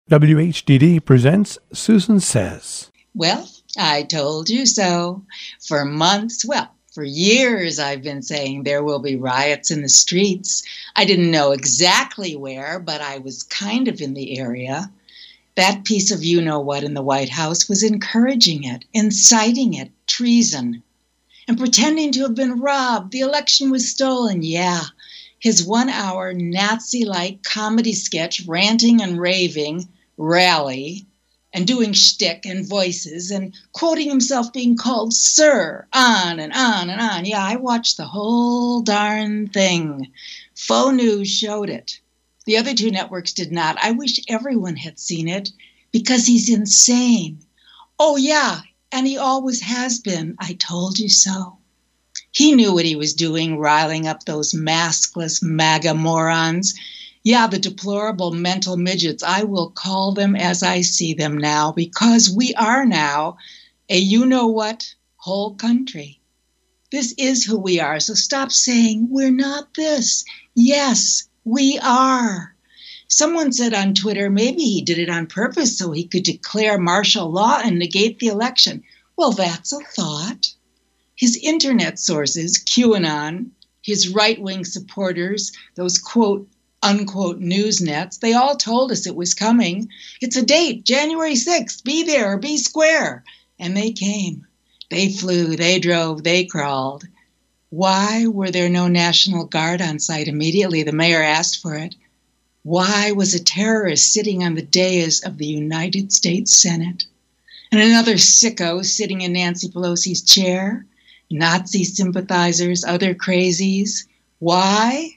WHDD presents Susan Says. Well, I told you so. For months, for years, I've been saying there will be riots in the streets. I didn't know exactly where, but I was kind of in the area. That piece of you-know-what in the White House was encouraging it, inciting it, treason, and pretending to have been robbed. The election was stolen, yeah. His 1-hour Nazi-like comedy sketch, ranting and raving, rally, and doing shtick and voices and quoting himself being called sir, on and on and on. Yeah, I watched the whole darn thing. Faux News showed it. The other two networks did not. I wish everyone had seen it because he's insane. Oh, yeah, and he always has been. I told you so. He knew what he was doing, riling up those maskless MAGA morons. Yeah, the deplorable mental midgets. I will call them as I see them now, because we are now a you-know-what whole country. This is who we are, so stop saying we're not this. Yes, we are. Someone said on Twitter maybe he did it on purpose so he could declare martial law and negate the election. Well, that's a thought. His internet sources, QAnon, his right-wing supporters, those quote, unquote news nets, they all told us it was coming. It's a date, January 6th, be there or be square. And they came. They flew, they drove, they crawled. Why were there no National Guard on site immediately? The mayor asked for it. Why was a terrorist sitting on the dais of the United States Senate? And another sicko sitting in Nancy Pelosi's chair? Nazi sympathizers, other crazies. Why?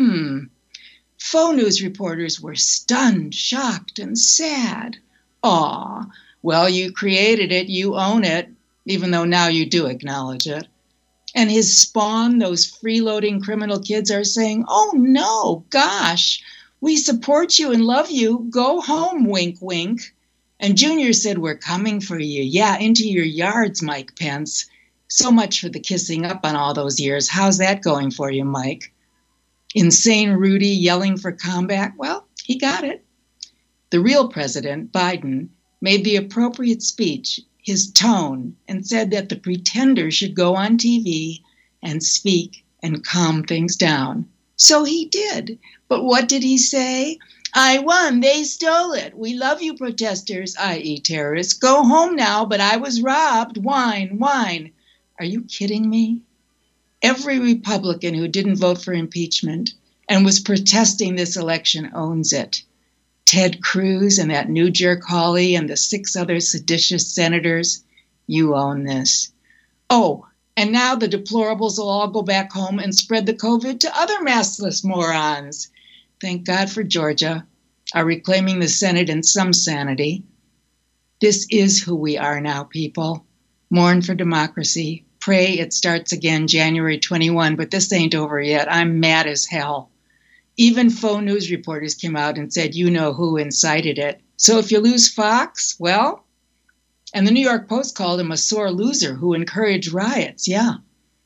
Faux News reporters were stunned, shocked, and sad. Aw, well, you created it, you own it, even though now you do acknowledge it. And his spawn, those freeloading criminal kids, are saying, oh no, gosh, we support you and love you, go home, wink, wink. And Junior said, we're coming for you. Yeah, into your yards, Mike Pence. So much for the kissing up on all those years. How's that going for you, Mike? Insane Rudy yelling for combat? Well, he got it. The real president, Biden, made the appropriate speech, his tone, and said that the pretender should go on TV and speak and calm things down. So he did. But what did he say? I won. They stole it. We love you, protesters, i.e. terrorists. Go home now, but I was robbed. Whine, whine. Are you kidding me? Every Republican who didn't vote for impeachment and was protesting this election owns it. Ted Cruz and that new jerk Hawley and the 6 other seditious senators, you own this. Oh, and now the deplorables will all go back home and spread the COVID to other maskless morons. Thank God for Georgia, are reclaiming the Senate in some sanity. This is who we are now, people. Mourn for democracy. Pray it starts again January 21, but this ain't over yet. I'm mad as hell. Even Faux News reporters came out and said, you know who incited it. So if you lose Fox, well, and the New York Post called him a sore loser who encouraged riots, yeah.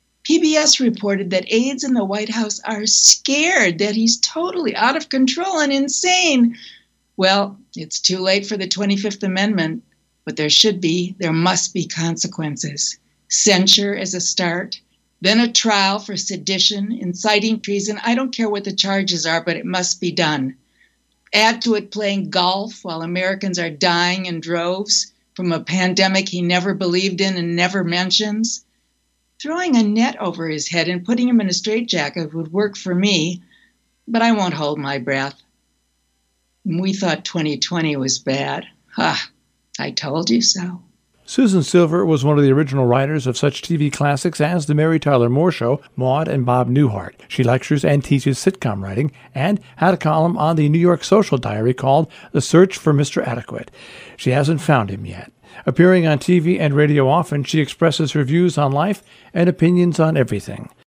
PBS reported that aides in the White House are scared that he's totally out of control and insane. Well, it's too late for the 25th Amendment, but there must be consequences. Censure as a start, then a trial for sedition, inciting treason. I don't care what the charges are, but it must be done. Add to it playing golf while Americans are dying in droves from a pandemic he never believed in and never mentions. Throwing a net over his head and putting him in a straitjacket would work for me, but I won't hold my breath. We thought 2020 was bad. I told you so. Susan Silver was one of the original writers of such TV classics as The Mary Tyler Moore Show, Maude, and Bob Newhart. She lectures and teaches sitcom writing and had a column on the New York Social Diary called The Search for Mr. Adequate. She hasn't found him yet. Appearing on TV and radio often, she expresses her views on life and opinions on everything.